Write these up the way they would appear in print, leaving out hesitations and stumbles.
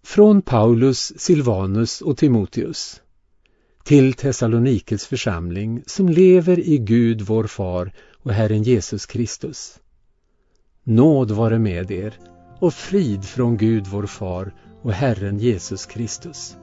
Från Paulus, Silvanus och Timoteus till Thessalonikes församling som lever i Gud vår far och Herren Jesus Kristus. Nåd vare med er och frid från Gud vår far och Herren Jesus Kristus.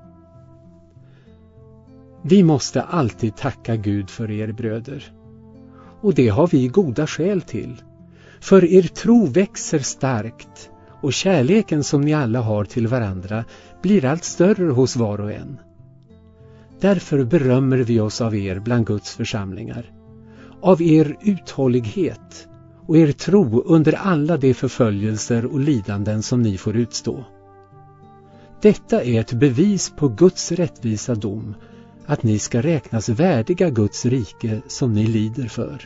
Vi måste alltid tacka Gud för er bröder. Och det har vi goda skäl till. För er tro växer starkt och kärleken som ni alla har till varandra blir allt större hos var och en. Därför berömmer vi oss av er bland Guds församlingar, av er uthållighet och er tro under alla de förföljelser och lidanden som ni får utstå. Detta är ett bevis på Guds rättvisa dom, att ni ska räknas värdiga Guds rike som ni lider för.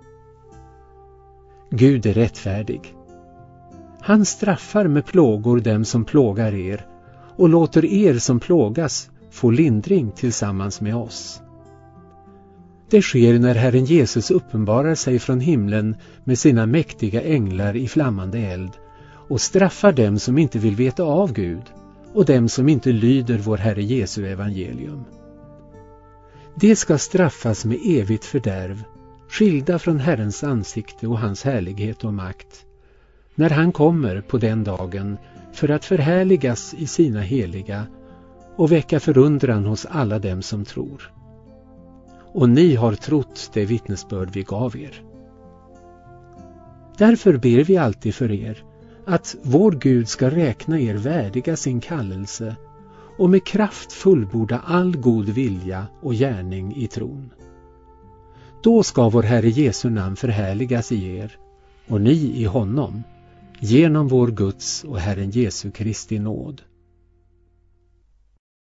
Gud är rättfärdig. Han straffar med plågor dem som plågar er och låter er som plågas få lindring tillsammans med oss. Det sker när Herren Jesus uppenbarar sig från himlen med sina mäktiga änglar i flammande eld och straffar dem som inte vill veta av Gud och dem som inte lyder vår Herre Jesu evangelium. Det ska straffas med evigt fördärv, skilda från Herrens ansikte och hans härlighet och makt, när han kommer på den dagen för att förhärligas i sina heliga och väcka förundran hos alla dem som tror. Och ni har trott det vittnesbörd vi gav er. Därför ber vi alltid för er att vår Gud ska räkna er värdiga sin kallelse och med kraft fullborda all god vilja och gärning i tron. Då ska vår Herre Jesu namn förhärligas i er och ni i honom, genom vår Guds och Herren Jesu Kristi nåd.